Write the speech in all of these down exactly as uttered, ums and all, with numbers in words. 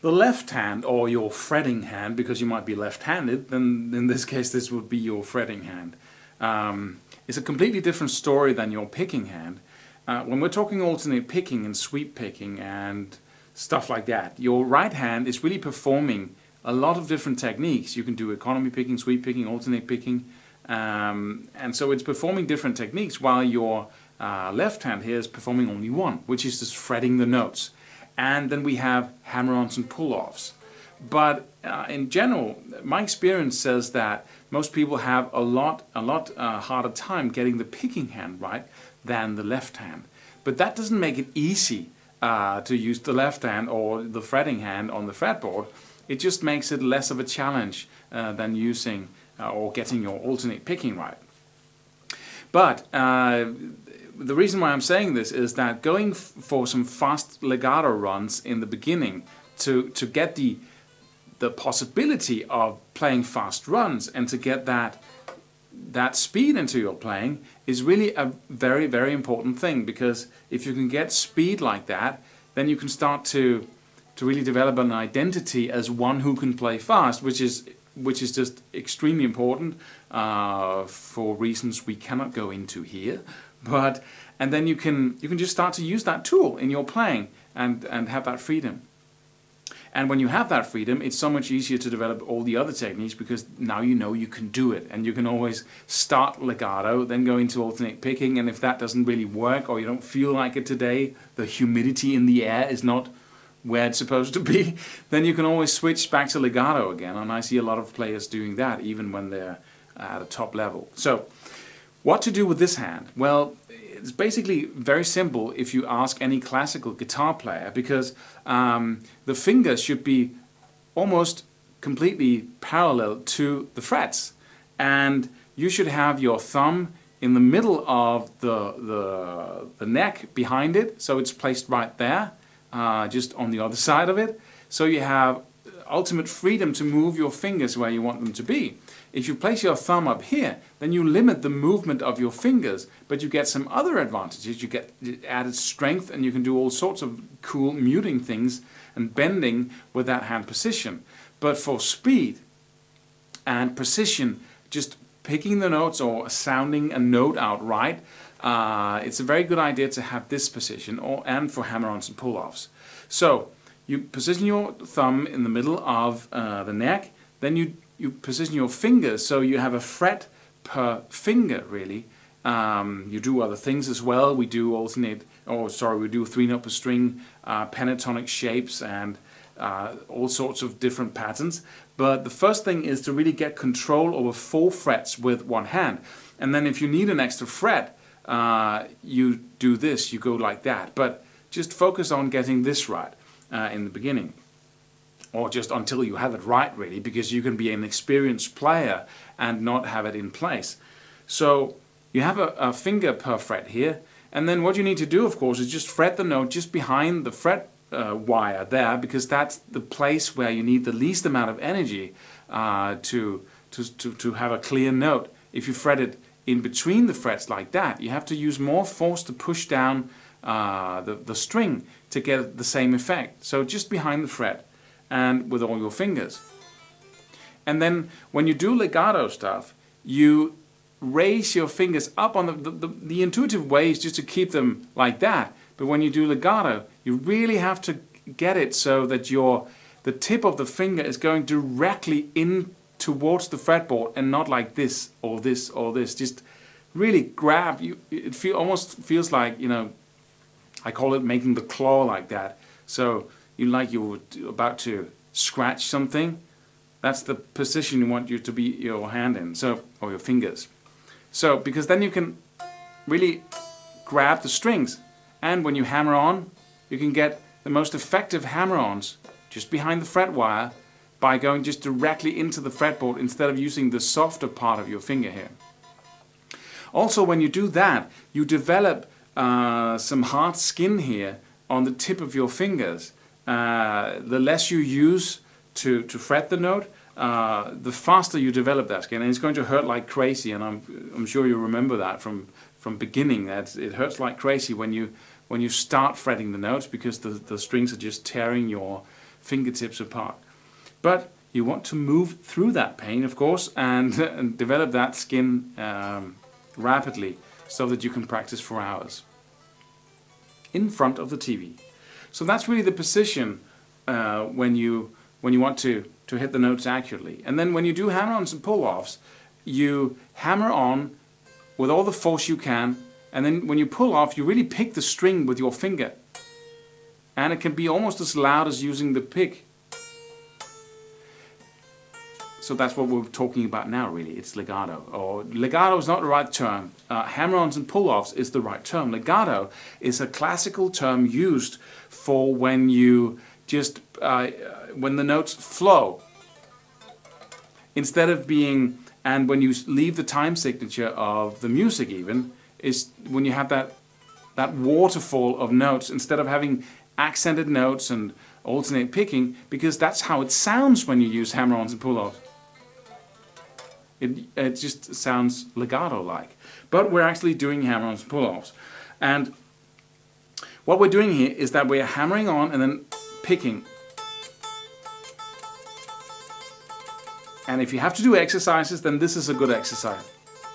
The left hand, or your fretting hand, because you might be left-handed, then in this case this would be your fretting hand, um, is a completely different story than your picking hand. Uh, when we're talking alternate picking and sweep picking and stuff like that, your right hand is really performing a lot of different techniques. You can do economy picking, sweep picking, alternate picking, um, and so it's performing different techniques, while your uh, left hand here is performing only one, which is just fretting the notes. And then we have hammer-ons and pull-offs. But uh, in general, my experience says that most people have a lot, a lot uh, harder time getting the picking hand right than the left hand. But that doesn't make it easy uh, to use the left hand or the fretting hand on the fretboard. It just makes it less of a challenge uh, than using uh, or getting your alternate picking right. But uh, the reason why I'm saying this is that going f for some fast legato runs in the beginning to, to get the, the possibility of playing fast runs and to get that, that speed into your playing is really a very, very important thing, because if you can get speed like that, then you can start to, to really develop an identity as one who can play fast, which is, which is just extremely important uh, for reasons we cannot go into here. But and then you can you can just start to use that tool in your playing and and have that freedom. And when you have that freedom, it's so much easier to develop all the other techniques, because now you know you can do it, and you can always start legato, then go into alternate picking, and if that doesn't really work or you don't feel like it today, the humidity in the air is not where it's supposed to be, then you can always switch back to legato again. And I see a lot of players doing that even when they're at a top level. So what to do with this hand? Well, it's basically very simple if you ask any classical guitar player, because um, the fingers should be almost completely parallel to the frets, and you should have your thumb in the middle of the, the, the neck behind it, so it's placed right there, uh, just on the other side of it, so you have ultimate freedom to move your fingers where you want them to be. If you place your thumb up here, then you limit the movement of your fingers, but you get some other advantages. You get added strength, and you can do all sorts of cool muting things and bending with that hand position. But for speed and precision, just picking the notes or sounding a note out right, uh, it's a very good idea to have this position, or and for hammer-ons and pull-offs. So you position your thumb in the middle of uh, the neck, then you you position your fingers so you have a fret per finger, really. Um, you do other things as well. We do alternate, oh sorry, we do three note per string, uh, pentatonic shapes, and uh, all sorts of different patterns. But the first thing is to really get control over four frets with one hand. And then if you need an extra fret, uh, you do this, you go like that. But just focus on getting this right uh, in the beginning. Or just until you have it right, really, because you can be an experienced player and not have it in place. So you have a, a finger per fret here, and then what you need to do, of course, is just fret the note just behind the fret uh, wire there, because that's the place where you need the least amount of energy uh, to, to, to, to have a clear note. If you fret it in between the frets like that, you have to use more force to push down uh, the, the string to get the same effect. So just behind the fret, and with all your fingers. And then when you do legato stuff, you raise your fingers up on the, the, the, the intuitive way is just to keep them like that. But when you do legato, you really have to get it so that your the tip of the finger is going directly in towards the fretboard, and not like this or this or this. Just really grab. You, it feel, almost feels like, you know, I call it making the claw like that. So you like you're about to scratch something, that's the position you want you to be your hand in, so or your fingers. So because then you can really grab the strings, and when you hammer on, you can get the most effective hammer-ons just behind the fret wire by going just directly into the fretboard instead of using the softer part of your finger here. Also, when you do that, you develop uh, some hard skin here on the tip of your fingers. Uh, the less you use to, to fret the note, uh, the faster you develop that skin, and it's going to hurt like crazy. And I'm, I'm sure you remember that from from beginning. That it hurts like crazy when you when you start fretting the notes, because the the strings are just tearing your fingertips apart. But you want to move through that pain, of course, and, and develop that skin um, rapidly so that you can practice for hours in front of the T V. So that's really the position uh, when you when you want to, to hit the notes accurately. And then when you do hammer-ons and pull-offs, you hammer on with all the force you can, and then when you pull off, you really pick the string with your finger. And it can be almost as loud as using the pick. So that's what we're talking about now, really. It's legato. Or legato is not the right term. Uh, hammer-ons and pull-offs is the right term. Legato is a classical term used for when you just uh, when the notes flow instead of being, and when you leave the time signature of the music even, is when you have that that waterfall of notes instead of having accented notes and alternate picking, because that's how it sounds when you use hammer-ons and pull-offs. It, it just sounds legato-like. But we're actually doing hammer-ons and pull-offs. And what we're doing here is that we're hammering on and then picking. And if you have to do exercises, then this is a good exercise.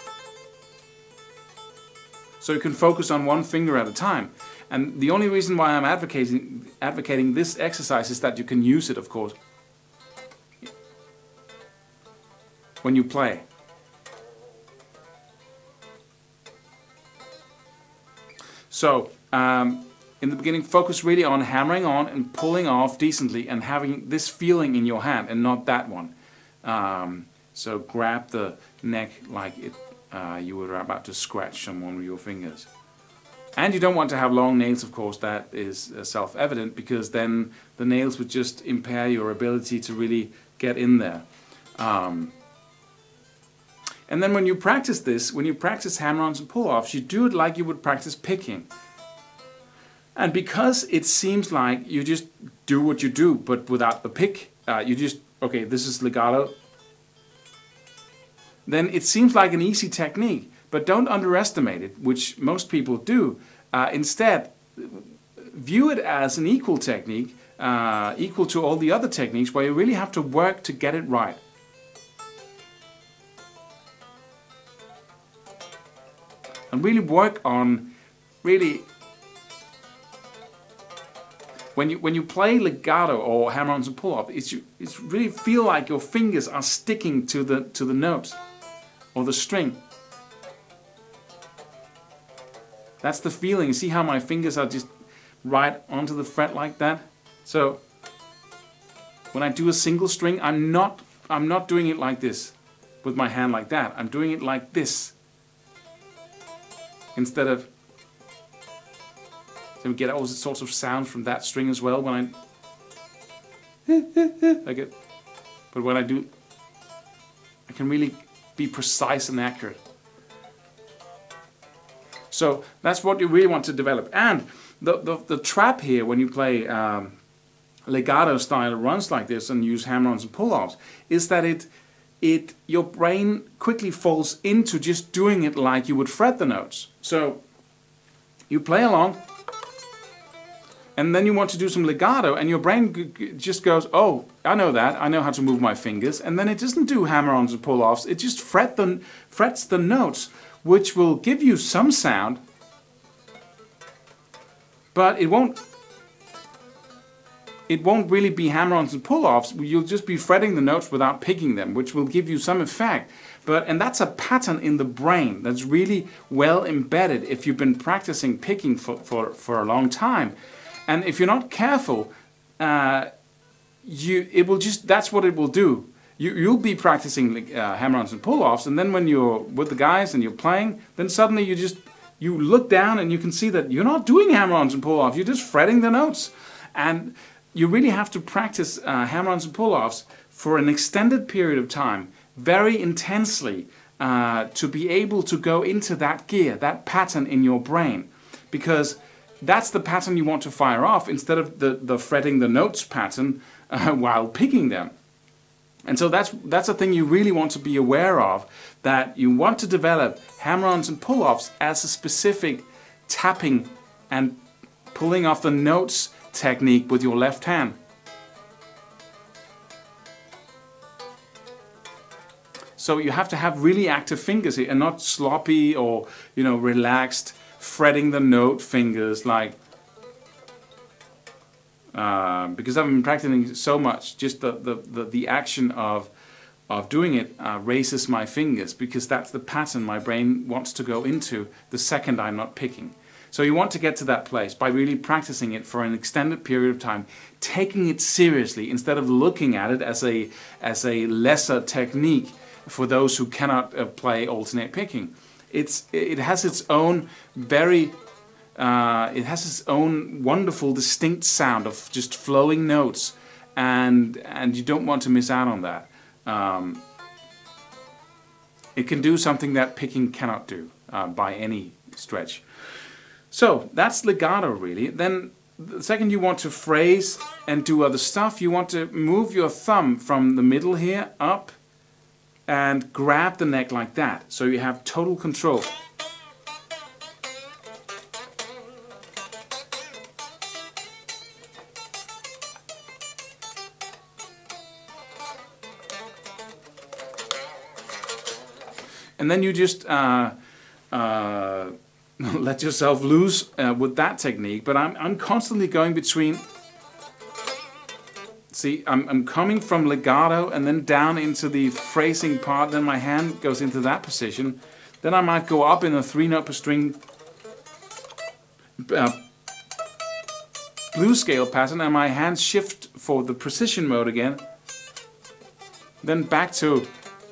So you can focus on one finger at a time. And the only reason why I'm advocating, advocating this exercise is that you can use it, of course, when you play. So, um, in the beginning, focus really on hammering on and pulling off decently and having this feeling in your hand and not that one. Um, so grab the neck like it, uh, you were about to scratch someone with your fingers. And you don't want to have long nails, of course, that is uh, self-evident, because then the nails would just impair your ability to really get in there. Um, and then when you practice this, when you practice hammer-ons and pull-offs, you do it like you would practice picking. And because it seems like you just do what you do, but without the pick, uh, you just, okay, this is legato, then it seems like an easy technique. But don't underestimate it, which most people do. Uh, instead, view it as an equal technique, uh, equal to all the other techniques, where you really have to work to get it right. And really work on, really, when you when you play legato or hammer-ons and pull-off, it's you it's really feel like your fingers are sticking to the to the notes or the string. That's the feeling. See how my fingers are just right onto the fret like that? So when I do a single string, I'm not I'm not doing it like this with my hand like that. I'm doing it like this instead of, so we get all sorts of sounds from that string as well when I like it. But when I do, I can really be precise and accurate. So that's what you really want to develop. And the, the, the trap here when you play um, legato style runs like this and use hammer-ons and pull-offs is that it, it, your brain quickly falls into just doing it like you would fret the notes. So you play along and then you want to do some legato and your brain g g just goes, oh, I know that, I know how to move my fingers, and then it doesn't do hammer-ons and pull-offs, it just fret the, frets the notes, which will give you some sound, but it won't it won't really be hammer-ons and pull-offs. You'll just be fretting the notes without picking them, which will give you some effect. But and that's a pattern in the brain that's really well embedded if you've been practicing picking for, for, for a long time. And if you're not careful, uh, you it will just that's what it will do. You, you'll be practicing uh, hammer-ons and pull-offs, and then when you're with the guys and you're playing, then suddenly you just, you look down and you can see that you're not doing hammer-ons and pull-offs, you're just fretting the notes. And you really have to practice uh, hammer-ons and pull-offs for an extended period of time, very intensely, uh, to be able to go into that gear, that pattern in your brain. Because that's the pattern you want to fire off instead of the, the fretting the notes pattern uh, while picking them. And so that's that's a thing you really want to be aware of, that you want to develop hammer-ons and pull-offs as a specific tapping and pulling off the notes technique with your left hand. So you have to have really active fingers here and not sloppy or, you know, relaxed, fretting the note fingers like, uh, because I've been practicing so much, just the, the, the, the action of, of doing it uh, raises my fingers, because that's the pattern my brain wants to go into the second I'm not picking. So you want to get to that place by really practicing it for an extended period of time, taking it seriously instead of looking at it as a, as a lesser technique for those who cannot uh, play alternate picking. It's, it has its own very, uh, it has its own wonderful distinct sound of just flowing notes, and, and you don't want to miss out on that. Um, it can do something that picking cannot do uh, by any stretch. So that's legato really. Then the second you want to phrase and do other stuff, you want to move your thumb from the middle here up and grab the neck like that, so you have total control. And then you just uh, uh, let yourself loose uh, with that technique. But I'm, I'm constantly going between, see, I'm, I'm coming from legato and then down into the phrasing part, then my hand goes into that position. Then I might go up in a three note per string uh, blues scale pattern, and my hands shift for the precision mode again. Then back to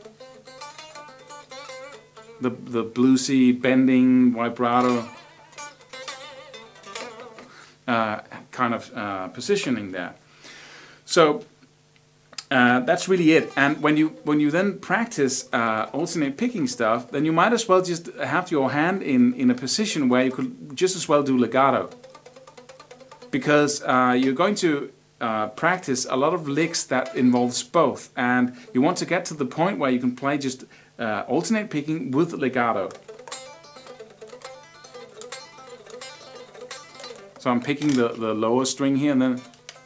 the, the bluesy, bending, vibrato uh, kind of uh, positioning there. So uh, that's really it. And when you when you then practice uh, alternate picking stuff, then you might as well just have your hand in, in a position where you could just as well do legato. Because uh, you're going to uh, practice a lot of licks that involves both. And you want to get to the point where you can play just Uh, alternate picking with legato. So I'm picking the, the lower string here, and then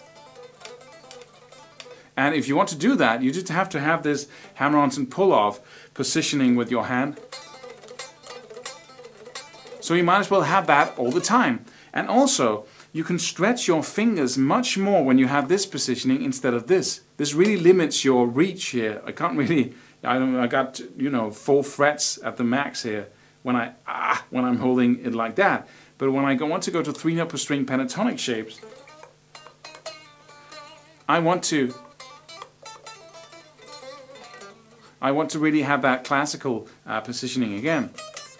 and if you want to do that, you just have to have this hammer-ons and pull-off positioning with your hand. So you might as well have that all the time. And also, you can stretch your fingers much more when you have this positioning instead of this. This really limits your reach here. I can't really I, I got, you know, four frets at the max here when I ah when I'm holding it like that. But when I go, want to go to three note per string pentatonic shapes, I want to I want to really have that classical uh, positioning again.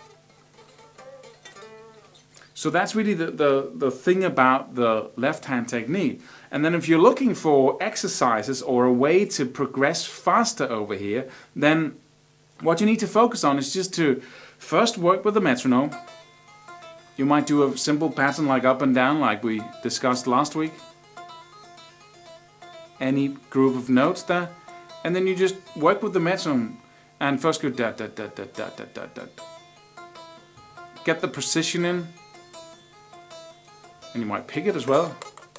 So that's really the, the, the thing about the left hand technique. And then if you're looking for exercises or a way to progress faster over here, then what you need to focus on is just to first work with the metronome. You might do a simple pattern like up and down, like we discussed last week. Any groove of notes there. And then you just work with the metronome and first go da da da da da da da da. Get the precision in. And you might pick it as well.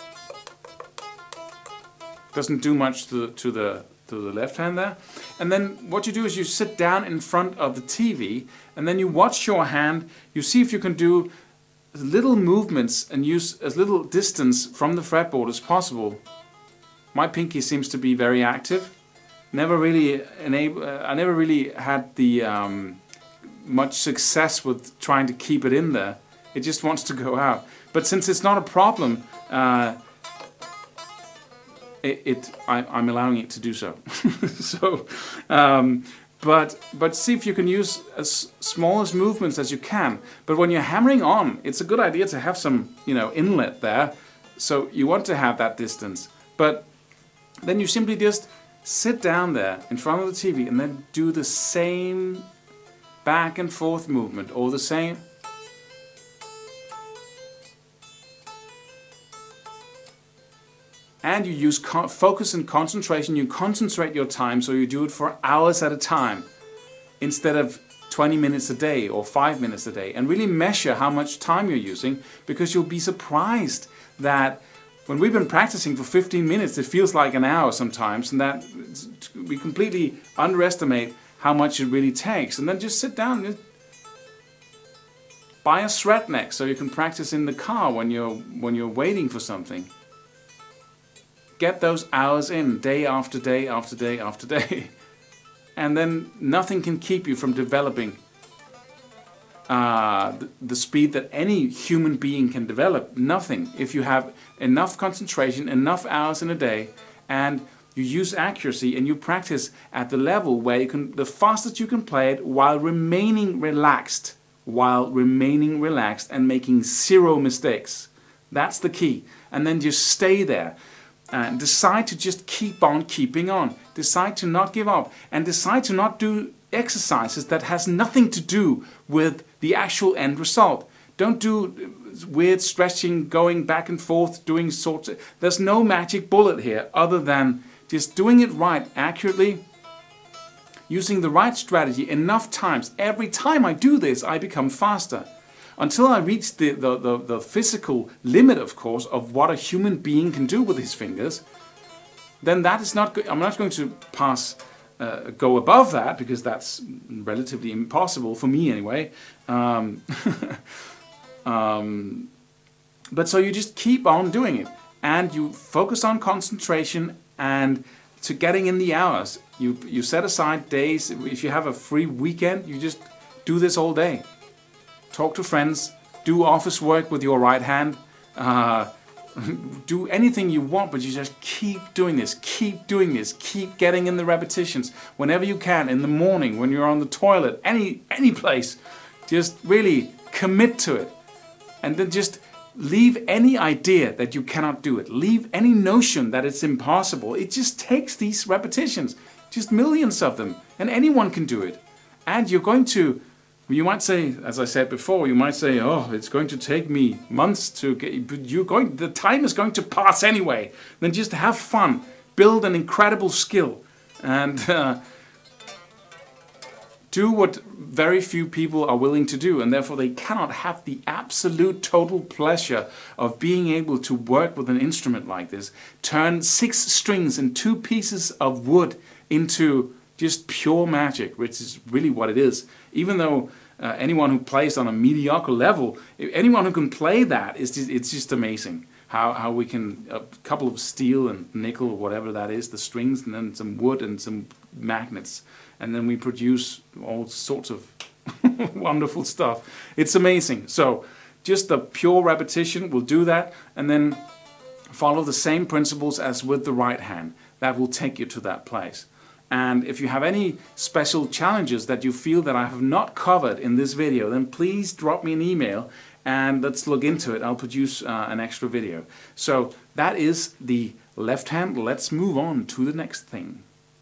Doesn't do much to the, to the to the left hand there. And then what you do is you sit down in front of the T V, and then you watch your hand. You see if you can do little movements and use as little distance from the fretboard as possible. My pinky seems to be very active. Never really enable. Uh, I never really had the um, much success with trying to keep it in there. It just wants to go out. But since it's not a problem, uh, it, it I, I'm allowing it to do so. so, um, but but see if you can use as small as movements as you can. But when you're hammering on, it's a good idea to have some, you know, inlet there. So you want to have that distance. But then you simply just sit down there in front of the T V and then do the same back and forth movement, or the same. And you use focus and concentration. You concentrate your time, so you do it for hours at a time instead of twenty minutes a day or five minutes a day. And really measure how much time you're using, because you'll be surprised that when we've been practicing for fifteen minutes, it feels like an hour sometimes, and that we completely underestimate how much it really takes. And then just sit down and buy a thread neck so you can practice in the car when you're, when you're waiting for something. Get those hours in, day after day after day after day. And then nothing can keep you from developing uh, the, the speed that any human being can develop. Nothing. If you have enough concentration, enough hours in a day, and you use accuracy and you practice at the level where you can, the fastest you can play it while remaining relaxed, while remaining relaxed and making zero mistakes. That's the key. And then just stay there. And decide to just keep on keeping on. Decide to not give up. And decide to not do exercises that has nothing to do with the actual end result. Don't do weird stretching, going back and forth, doing sorts of... There's no magic bullet here other than just doing it right, accurately, using the right strategy enough times. Every time I do this, I become faster. Until I reach the, the, the, the physical limit, of course, of what a human being can do with his fingers, then that is not, I'm not going to pass, uh, go above that, because that's relatively impossible, for me anyway. Um, um, but so you just keep on doing it, and you focus on concentration and to getting in the hours. You, you set aside days. If you have a free weekend, you just do this all day. Talk to friends, do office work with your right hand, uh, do anything you want, but you just keep doing this, keep doing this, keep getting in the repetitions whenever you can, in the morning, when you're on the toilet, any, any place. Just really commit to it. And then just leave any idea that you cannot do it. Leave any notion that it's impossible. It just takes these repetitions, just millions of them, and anyone can do it. And you're going to... You might say, as I said before, you might say, oh, it's going to take me months to get, but you're going, the time is going to pass anyway. Then just have fun, build an incredible skill, and uh, do what very few people are willing to do, and therefore they cannot have the absolute total pleasure of being able to work with an instrument like this. Turn six strings and two pieces of wood into just pure magic, which is really what it is. Even though uh, anyone who plays on a mediocre level, anyone who can play that, is just, it's just amazing how, how we can, a couple of steel and nickel or whatever that is, the strings, and then some wood and some magnets, and then we produce all sorts of wonderful stuff. It's amazing. So just the pure repetition will do that, and then follow the same principles as with the right hand. That will take you to that place. And if you have any special challenges that you feel that I have not covered in this video, then please drop me an email and let's look into it. I'll produce uh, an extra video. So that is the left hand. Let's move on to the next thing.